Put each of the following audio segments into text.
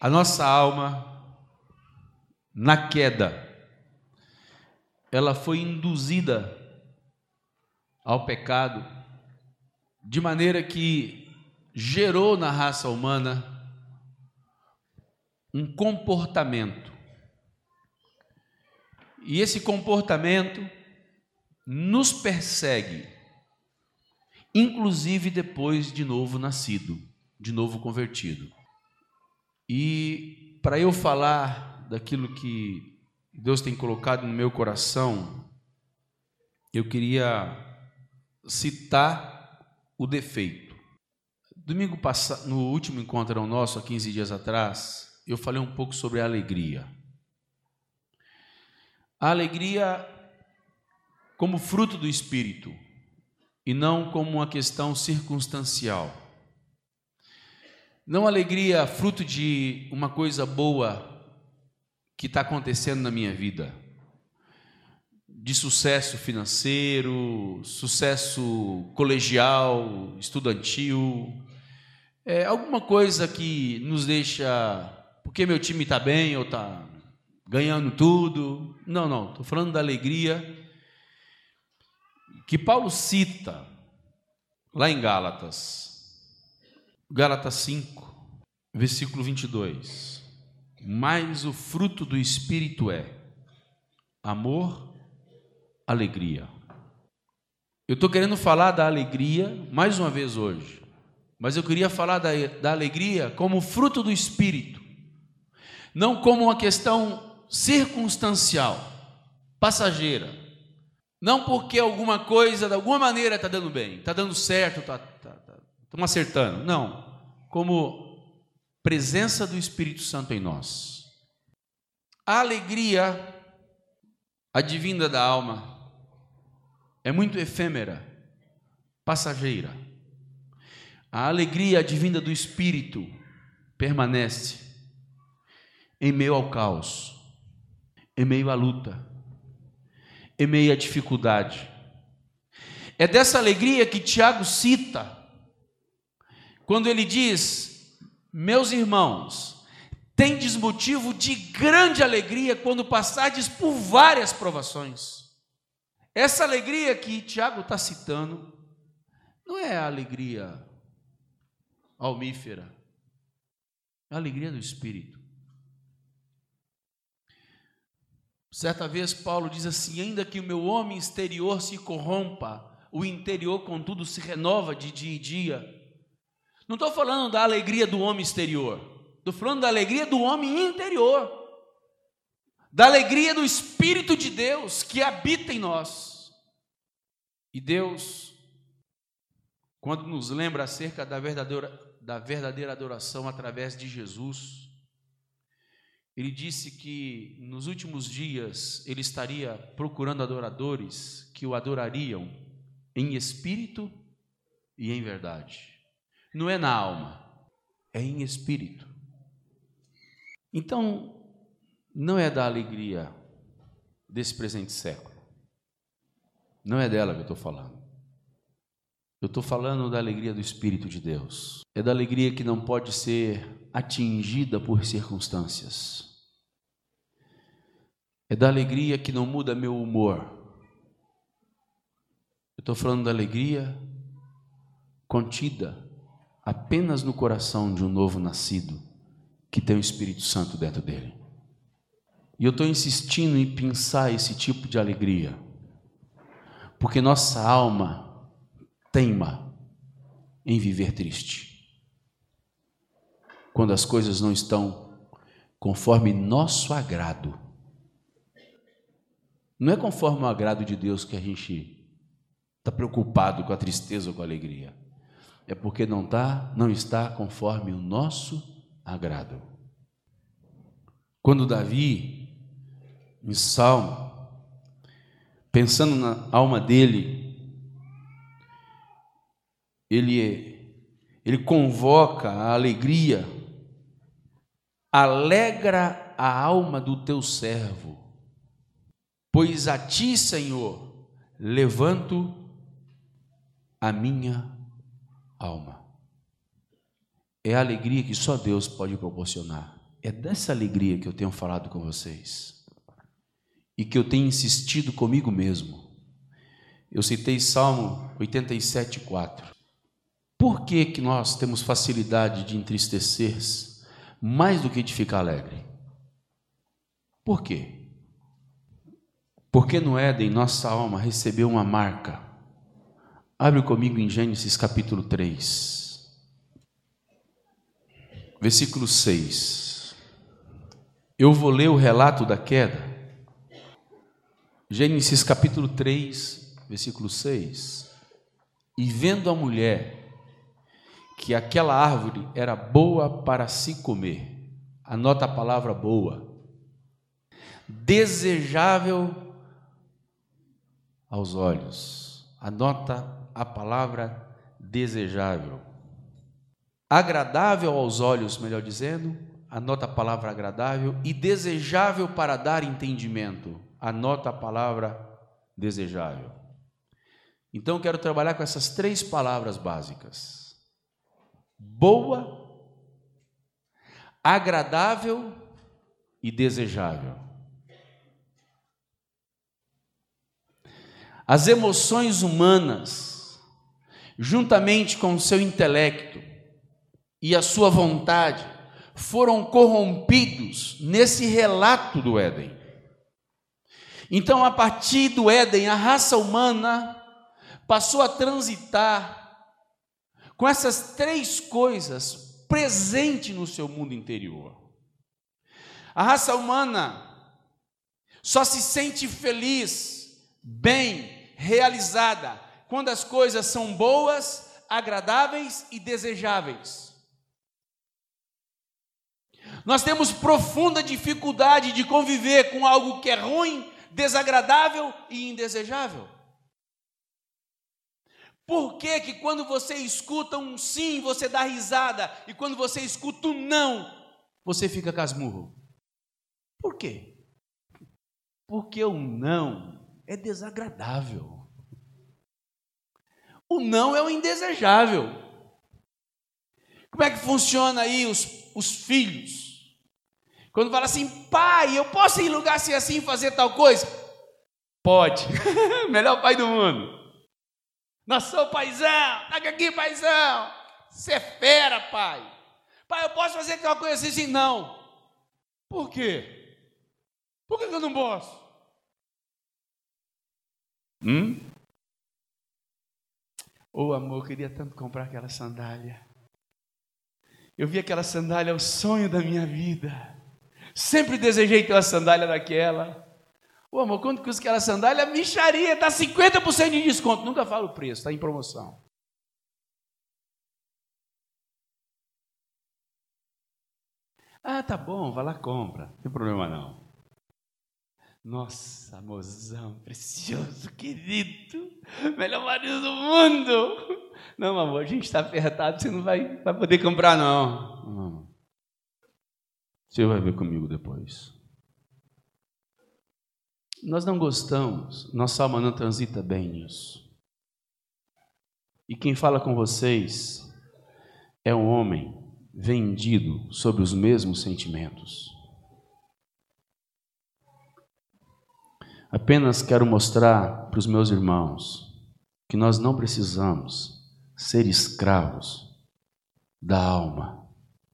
A nossa alma, na queda, ela foi induzida ao pecado, de maneira que gerou na raça humana um comportamento. E esse comportamento nos persegue, inclusive depois de novo nascido, de novo convertido. E para eu falar daquilo que Deus tem colocado no meu coração, eu queria citar o defeito. Domingo passado, no último encontro nosso, há 15 dias atrás, eu falei um pouco sobre a alegria. A alegria como fruto do Espírito e não como uma questão circunstancial. Não alegria fruto de uma coisa boa que está acontecendo na minha vida, de sucesso financeiro, sucesso colegial, estudantil, alguma coisa que nos deixa, porque meu time está bem ou está ganhando tudo. Não, estou falando da alegria que Paulo cita lá em Gálatas 5, versículo 22. Mas o fruto do Espírito é amor, alegria. Eu estou querendo falar da alegria mais uma vez hoje, mas eu queria falar da alegria como fruto do Espírito, não como uma questão circunstancial, passageira. Não porque alguma coisa, de alguma maneira, está dando bem, está dando certo, estamos acertando. Não, como presença do Espírito Santo em nós. A alegria advinda da alma é muito efêmera, passageira. A alegria advinda do Espírito permanece em meio ao caos, em meio à luta, em meio à dificuldade. É dessa alegria que Tiago cita, quando ele diz: meus irmãos, tendes motivo de grande alegria quando passardes por várias provações. Essa alegria que Tiago está citando, não é a alegria almífera, é a alegria do Espírito. Certa vez Paulo diz assim: ainda que o meu homem exterior se corrompa, o interior contudo se renova de dia em dia. Não estou falando da alegria do homem exterior, estou falando da alegria do homem interior, da alegria do Espírito de Deus que habita em nós. E Deus, quando nos lembra acerca da verdadeira adoração através de Jesus, Ele disse que nos últimos dias Ele estaria procurando adoradores que o adorariam em espírito e em verdade. Não é na alma, é em espírito. Então, não é da alegria desse presente século. Não é dela que eu estou falando. Eu estou falando da alegria do Espírito de Deus. É da alegria que não pode ser atingida por circunstâncias. É da alegria que não muda meu humor. Eu estou falando da alegria contida apenas no coração de um novo nascido, que tem o Espírito Santo dentro dele. E eu estou insistindo em pensar esse tipo de alegria, porque nossa alma teima em viver triste, quando as coisas não estão conforme nosso agrado. Não é conforme o agrado de Deus que a gente está preocupado com a tristeza ou com a alegria. É porque não está conforme o nosso agrado. Quando Davi, em Salmo, pensando na alma dele, ele convoca a alegria. Alegra a alma do teu servo, pois a ti, Senhor, levanto a minha alma. É a alegria que só Deus pode proporcionar. É dessa alegria que eu tenho falado com vocês e que eu tenho insistido comigo mesmo. Eu citei Salmo 87:4. Por que nós temos facilidade de entristecer-se mais do que de ficar alegre? Por quê? Porque no Éden nossa alma recebeu uma marca. Abre comigo em Gênesis capítulo 3, versículo 6. Eu vou ler o relato da queda. Gênesis capítulo 3, versículo 6. E vendo a mulher que aquela árvore era boa para se comer, anota a palavra boa, desejável aos olhos, anota a palavra desejável, agradável aos olhos, melhor dizendo, anota a palavra agradável, e desejável para dar entendimento, anota a palavra desejável. Então eu quero trabalhar com essas 3 palavras básicas: boa, agradável e desejável. As emoções humanas, juntamente com o seu intelecto e a sua vontade, foram corrompidos nesse relato do Éden. Então, a partir do Éden, a raça humana passou a transitar com essas 3 coisas presentes no seu mundo interior. A raça humana só se sente feliz, bem, realizada, quando as coisas são boas, agradáveis e desejáveis. Nós temos profunda dificuldade de conviver com algo que é ruim, desagradável e indesejável. Por que que quando você escuta um sim, você dá risada, e quando você escuta um não, você fica casmurro? Por quê? Porque o não é desagradável. O não é o indesejável. Como é que funciona aí os filhos? Quando fala assim, pai, eu posso ir em lugar assim, assim, fazer tal coisa? Pode. Melhor pai do mundo. Nós somos paizão, taca aqui, paizão. Você é fera, pai. Pai, eu posso fazer tal coisa assim, assim? Não. Por quê? Por que eu não posso? Ô amor, eu queria tanto comprar aquela sandália. Eu vi aquela sandália, é o sonho da minha vida. Sempre desejei ter uma sandália daquela. Ô amor, quanto custa aquela sandália? Mixaria, está 50% de desconto. Nunca falo o preço, está em promoção. Ah, tá bom, vai lá, compra. Não tem problema não. Nossa, amorzão, precioso, querido, melhor marido do mundo. Não, amor, a gente está apertado, você não vai poder comprar, não. Você vai ver comigo depois. Nós não gostamos, nossa alma não transita bem nisso. E quem fala com vocês é um homem vendido sobre os mesmos sentimentos. Apenas quero mostrar para os meus irmãos que nós não precisamos ser escravos da alma.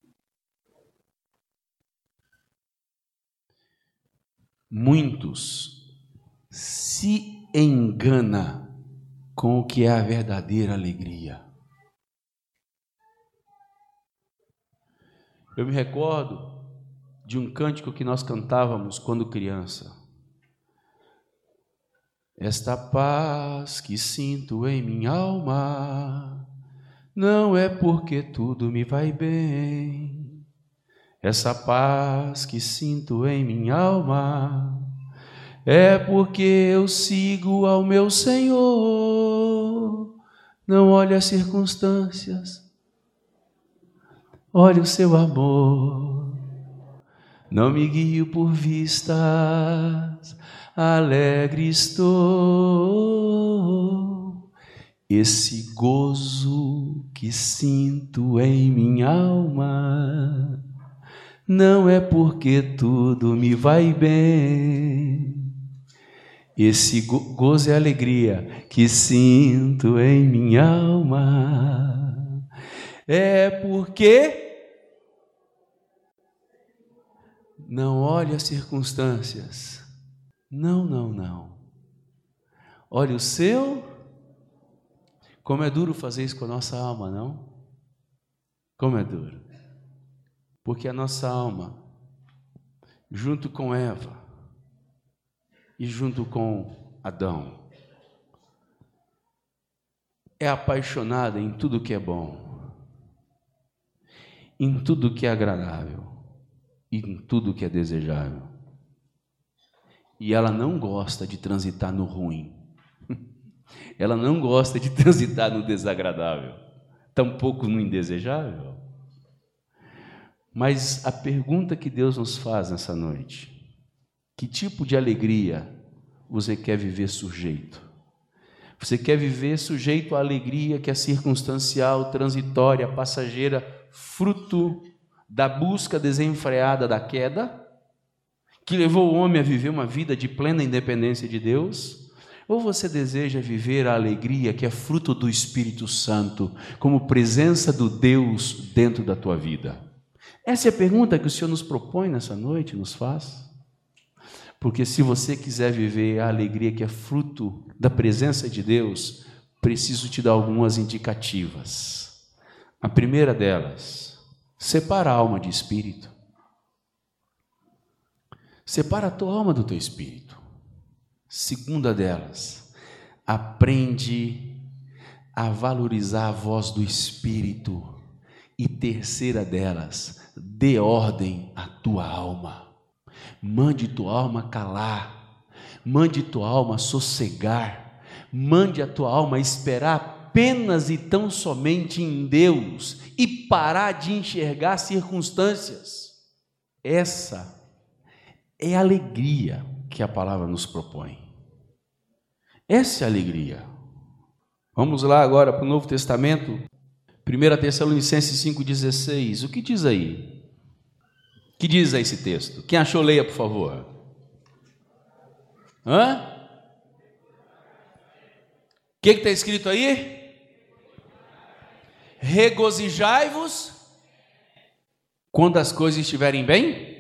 Muitos se enganam com o que é a verdadeira alegria. Eu me recordo de um cântico que nós cantávamos quando criança. Esta paz que sinto em minha alma não é porque tudo me vai bem. Essa paz que sinto em minha alma é porque eu sigo ao meu Senhor. Não olhe as circunstâncias, olhe o seu amor. Não me guio por vistas, alegre estou. Esse gozo que sinto em minha alma não é porque tudo me vai bem. Esse gozo e alegria que sinto em minha alma é porque não olhe as circunstâncias. Não. Olhe o seu. Como é duro fazer isso com a nossa alma, não? Como é duro. Porque a nossa alma, junto com Eva e junto com Adão, é apaixonada em tudo que é bom, em tudo que é agradável, e em tudo que é desejável. E ela não gosta de transitar no ruim. Ela não gosta de transitar no desagradável, tampouco no indesejável. Mas a pergunta que Deus nos faz nessa noite: que tipo de alegria você quer viver sujeito? Você quer viver sujeito à alegria que é circunstancial, transitória, passageira, fruto da busca desenfreada da queda, que levou o homem a viver uma vida de plena independência de Deus? Ou você deseja viver a alegria que é fruto do Espírito Santo, como presença do Deus dentro da tua vida? Essa é a pergunta que o Senhor nos propõe nessa noite, nos faz. Porque se você quiser viver a alegria que é fruto da presença de Deus, preciso te dar algumas indicativas. A primeira delas: separa a alma de espírito. Separa a tua alma do teu espírito. Segunda delas: aprende a valorizar a voz do Espírito. E terceira delas: dê ordem à tua alma. Mande tua alma calar, mande tua alma sossegar, mande a tua alma esperar apenas e tão somente em Deus e parar de enxergar circunstâncias. Essa é a alegria que a palavra nos propõe. Essa é a alegria. Vamos lá agora para o Novo Testamento, 1 Tessalonicenses 5,16. O que diz aí? O que diz aí esse texto? Quem achou, leia, por favor. O que está escrito aí? Regozijai-vos quando as coisas estiverem bem.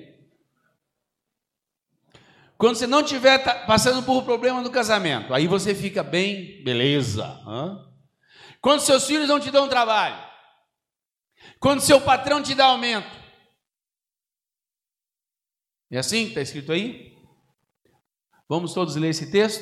Quando você não estiver passando por um problema no casamento, aí você fica bem, beleza. Quando seus filhos não te dão trabalho, quando seu patrão te dá aumento. É assim que está escrito aí? Vamos todos ler esse texto?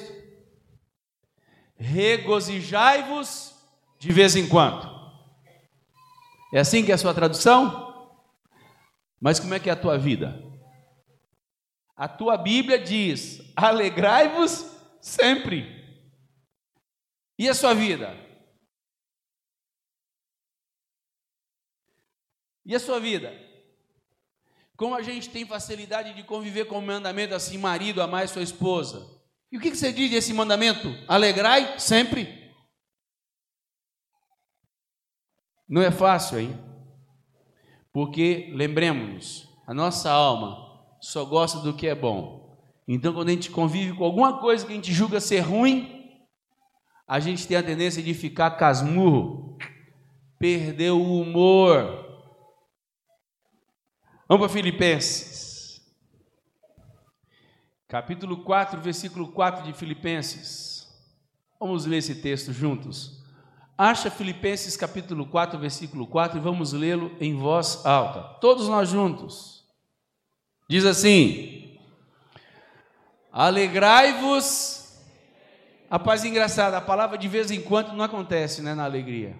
Regozijai-vos de vez em quando. É assim que é a sua tradução? Mas como é que é a tua vida? A tua Bíblia diz: alegrai-vos sempre. E a sua vida? E a sua vida? Como a gente tem facilidade de conviver com o mandamento assim: marido, amai sua esposa. E o que você diz desse mandamento? Alegrai sempre. Não é fácil, hein? Porque, lembremos-nos, a nossa alma só gosta do que é bom. Então, quando a gente convive com alguma coisa que a gente julga ser ruim, a gente tem a tendência de ficar casmurro, perder o humor. Vamos para Filipenses, capítulo 4, versículo 4 de Filipenses. Vamos ler esse texto juntos. Acha Filipenses capítulo 4, versículo 4 e vamos lê-lo em voz alta. Todos nós juntos. Diz assim: alegrai-vos. Rapaz, engraçado, a palavra de vez em quando não acontece, né, na alegria.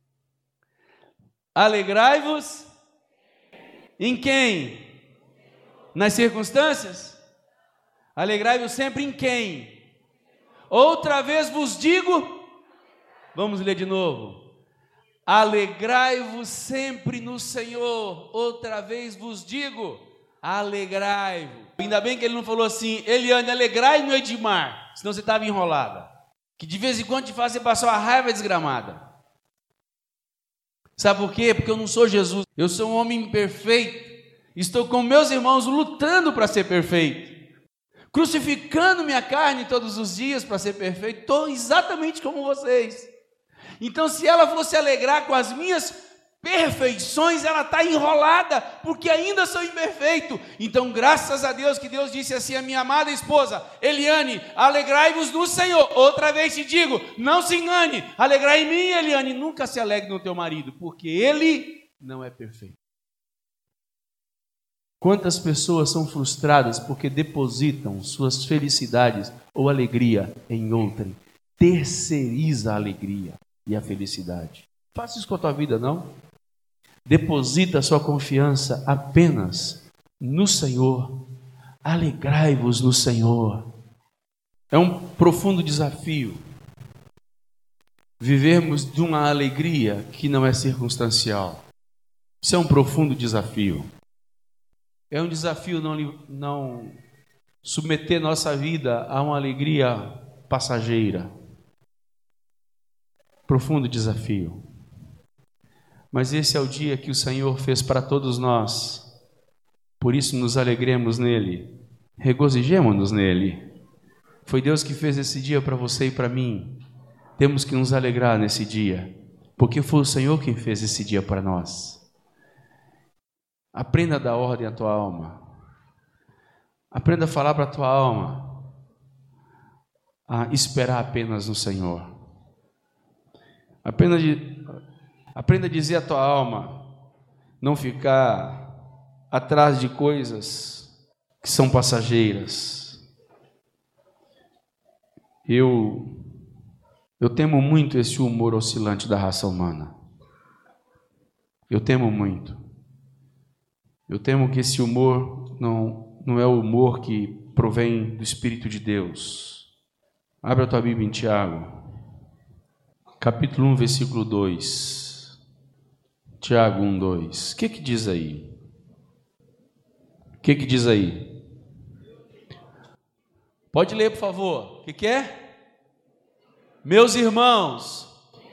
Alegrai-vos em quem? Nas circunstâncias? Alegrai-vos sempre em quem? Outra vez vos digo. Vamos ler de novo. Alegrai-vos sempre no Senhor. Outra vez vos digo, alegrai-vos. Ainda bem que ele não falou assim: Eliane, alegrai no Edmar, senão você estava enrolada. Que de vez em quando te faz você passar uma raiva desgramada. Sabe por quê? Porque eu não sou Jesus. Eu sou um homem imperfeito. Estou com meus irmãos lutando para ser perfeito, crucificando minha carne todos os dias para ser perfeito. Estou exatamente como vocês. Então, se ela fosse alegrar com as minhas perfeições, ela está enrolada, porque ainda sou imperfeito. Então, graças a Deus, que Deus disse assim à minha amada esposa, Eliane, alegrai-vos no Senhor. Outra vez te digo, não se engane, alegrai em mim, Eliane, nunca se alegre no teu marido, porque ele não é perfeito. Quantas pessoas são frustradas porque depositam suas felicidades ou alegria em outrem? Terceiriza a alegria e a felicidade. Faça isso com a tua vida, não? Deposita a sua confiança apenas no Senhor. Alegrai-vos no Senhor. É um profundo desafio vivermos de uma alegria que não é circunstancial. Isso é um profundo desafio. É um desafio não submeter nossa vida a uma alegria passageira. Profundo desafio. Mas esse é o dia que o Senhor fez para todos nós. Por isso nos alegremos nele, regozijemo-nos nele. Foi Deus que fez esse dia para você e para mim. Temos que nos alegrar nesse dia, porque foi o Senhor quem fez esse dia para nós. Aprenda a dar ordem à tua alma. Aprenda a falar para a tua alma a esperar apenas no Senhor. Aprenda a dizer à tua alma não ficar atrás de coisas que são passageiras. Eu temo muito esse humor oscilante da raça humana. Eu temo muito. Eu temo que esse humor não é o humor que provém do Espírito de Deus. Abra a tua Bíblia em Tiago, capítulo 1, versículo 2. Tiago 1, 2. O que diz aí? O que diz aí? Pode ler, por favor. O que é? Meus irmãos.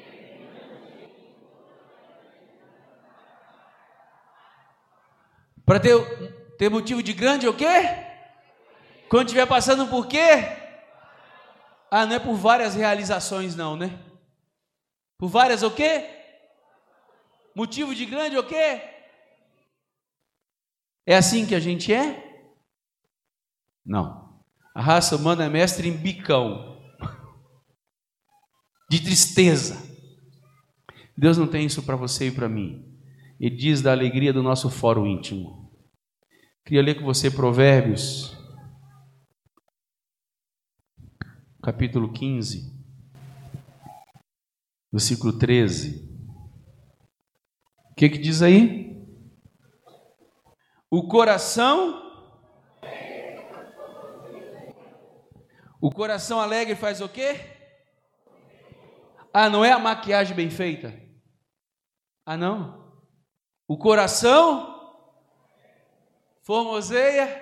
Para ter motivo de grande o quê? Quando estiver passando por quê? Ah, não é por várias realizações não, né? Por várias o quê? Motivo de grande o quê? É assim que a gente é? Não. A raça humana é mestre em bicão, de tristeza. Deus não tem isso para você e para mim. Ele diz da alegria do nosso fórum íntimo. Queria ler com você Provérbios, capítulo 15, versículo 13. O que diz aí? O coração alegre faz o quê? Ah, não é a maquiagem bem feita? Ah, não? O coração formoseia.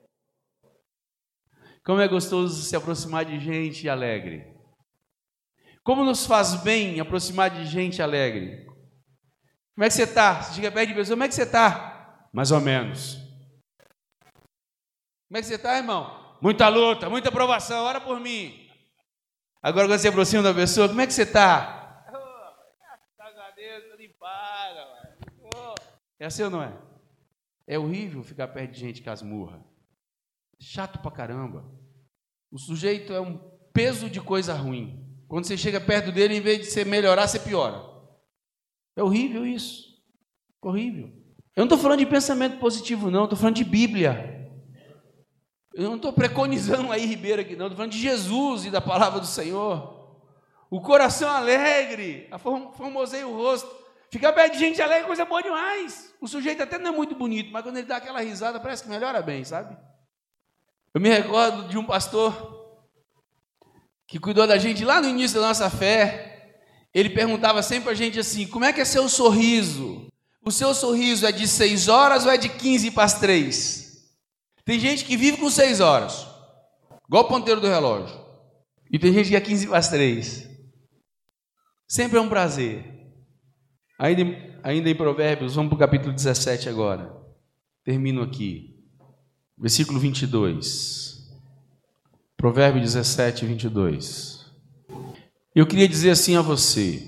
Como é gostoso se aproximar de gente alegre. Como nos faz bem aproximar de gente alegre. Como é que você está? Você chega perto de pessoa, como é que você está? Mais ou menos. Como é que você está, irmão? Muita luta, muita provação, ora por mim. Agora quando você aproxima da pessoa, como é que você está? Graças a Deus, estou em paz. É assim ou não é? É horrível ficar perto de gente casmurra. Chato pra caramba. O sujeito é um peso de coisa ruim. Quando você chega perto dele, em vez de você melhorar, você piora. É horrível isso. Horrível. Eu não estou falando de pensamento positivo, não. Estou falando de Bíblia. Eu não estou preconizando aí Ribeiro aqui, não. Estou falando de Jesus e da palavra do Senhor. O coração alegre, formoseia o rosto. Ficar perto de gente alegre é coisa boa demais. O sujeito até não é muito bonito, mas quando ele dá aquela risada, parece que melhora bem, sabe? Eu me recordo de um pastor que cuidou da gente lá no início da nossa fé. Ele perguntava sempre para a gente assim: como é que é seu sorriso? O seu sorriso é de 6 horas ou é de 15 para as 3? Tem gente que vive com 6 horas, igual o ponteiro do relógio. E tem gente que é 15 para as 3. Sempre é um prazer. Ainda em Provérbios, vamos para o capítulo 17 agora. termino aqui. Versículo 22. Provérbio 17, 22. Eu queria dizer assim a você: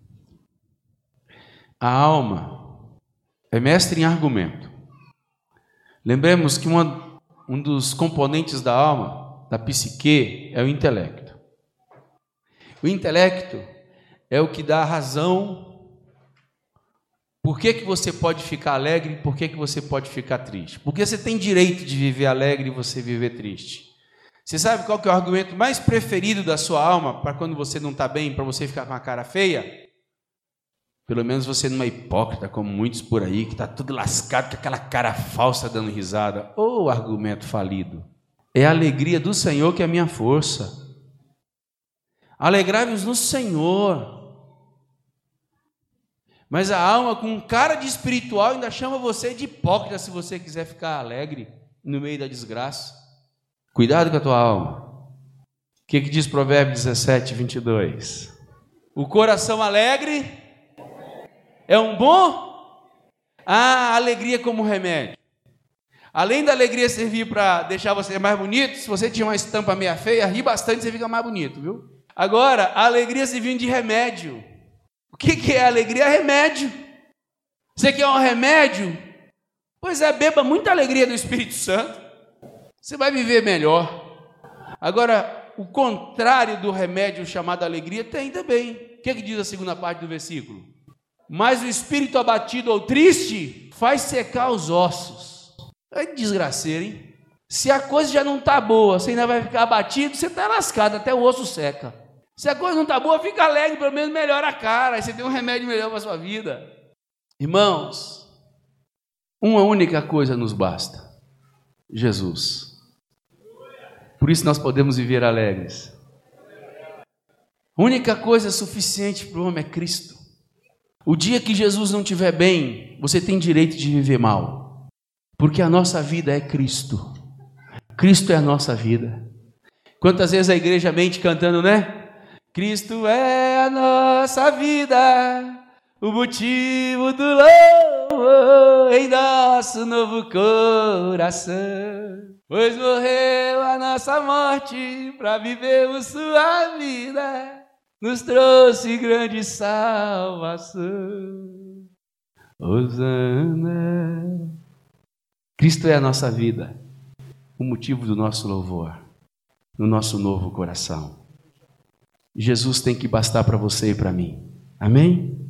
a alma é mestre em argumento. Lembremos que um dos componentes da alma, da psique, é o intelecto. O intelecto é o que dá a razão. Por que você pode ficar alegre e por que você pode ficar triste? Porque você tem direito de viver alegre e você viver triste. Você sabe qual que é o argumento mais preferido da sua alma para quando você não está bem, para você ficar com a cara feia? Pelo menos você não é hipócrita, como muitos por aí, que está tudo lascado, com aquela cara falsa dando risada. Ô, argumento falido. É a alegria do Senhor que é a minha força. Alegrai-vos no Senhor. Mas a alma, com cara de espiritual, ainda chama você de hipócrita se você quiser ficar alegre no meio da desgraça. Cuidado com a tua alma. O que diz Provérbio 17, 22? O coração alegre é um bom? Alegria como remédio. Além da alegria servir para deixar você mais bonito, se você tinha uma estampa meia feia, ri bastante, você fica mais bonito, viu? Agora, a alegria servindo de remédio. O que é alegria? É remédio. Você quer um remédio? Pois é, beba muita alegria do Espírito Santo. Você vai viver melhor. Agora, o contrário do remédio chamado alegria tem também. O que diz a segunda parte do versículo? Mas o espírito abatido ou triste faz secar os ossos. É desgraceiro, hein? Se a coisa já não está boa, você ainda vai ficar abatido, você está lascado, até o osso seca. Se a coisa não está boa, fica alegre, pelo menos melhora a cara, aí você tem um remédio melhor para a sua vida. Irmãos, uma única coisa nos basta: Jesus. Por isso nós podemos viver alegres. A única coisa suficiente para o homem é Cristo. O dia que Jesus não estiver bem, você tem direito de viver mal, porque a nossa vida é Cristo. Cristo é a nossa vida. Quantas vezes a igreja mente cantando, né? Cristo é a nossa vida, o motivo do louvor em nosso novo coração. Pois morreu a nossa morte para vivermos sua vida, nos trouxe grande salvação. Hosana. Cristo é a nossa vida, o motivo do nosso louvor, no nosso novo coração. Jesus tem que bastar para você e para mim. Amém?